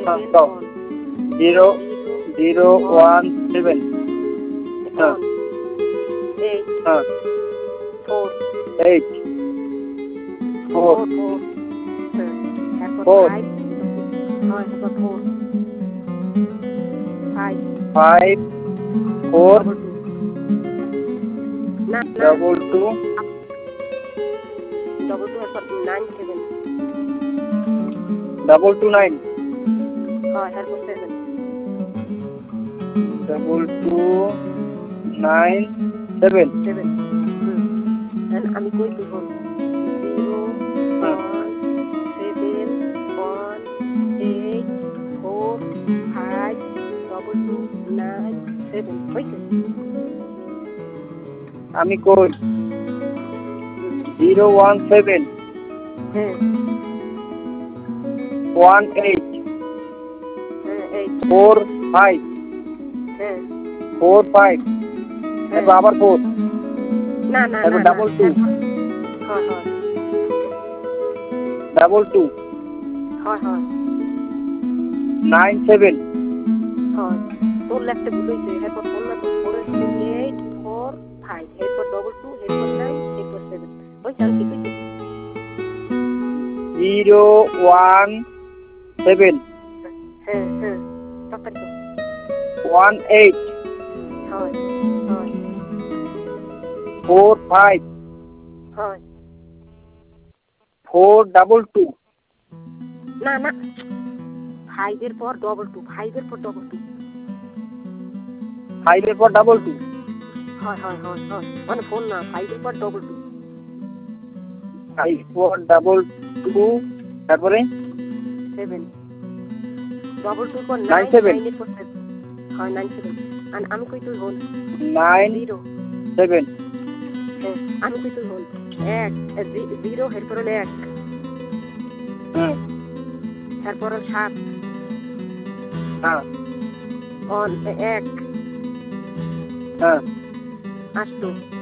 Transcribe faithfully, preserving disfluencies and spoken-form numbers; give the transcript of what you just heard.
Zero zero one seven হ্যাঁ eight হ্যাঁ four eight four four four হ্যাঁ তারপর Four. ফাইভ হয় তারপর four five five four double two না না ডবল টু ডবল টু তারপর nine seven double two nine হয় তারপর seven double two nine seven seven হুম আমি কই তুই হল zero one seven one eight four five double two nine seven হয়েছে আমি কই জিরো ওয়ান সেভেন হ্যাঁ ওয়ান এইট হ্যাঁ এইট ফোর ফাইভ হ্যাঁ ফোর ফাইভ তারপর আবার ফোর না না তারপর না ডাবল টু হয় হয় ডাবল টু হয় হয় নাইন সেভেন হয় তোর লেফটে ভুল হয়েছে এরপর ফোন না ফোর এইট ফোর ফাইভ এরপর ডবল টু এরপর নাইন এরপর সেভেন ওই চাল ঠিক হয়েছে জিরো ওয়ান সেভেন হ্যাঁ হ্যাঁ তাড়াতাড়ি তো ওয়ান এইট হয় হয় ফোর ফাইভ হয় ফোর ডাবল টু না না ফাইভের পর ডবল টু ফাইভের পর ডবল টু ফাইভের পর ডাবল টু হয় হয় হয় হয় মানে ফোন না ফাইভের পর double two five four double two তারপরে সেভেন ডবল টু পর Nine নাইন seven. নাইনের পর সেভেন হয় নাইন সেভেন আর আমি কই তুই হল নাইন জিরো সেভেন হ্যাঁ আমি কই তুই হল এক জিরো এরপর হলো এক হুম তারপর হলো সাত হ্যাঁ অন এক হ্যাঁ আষ্ট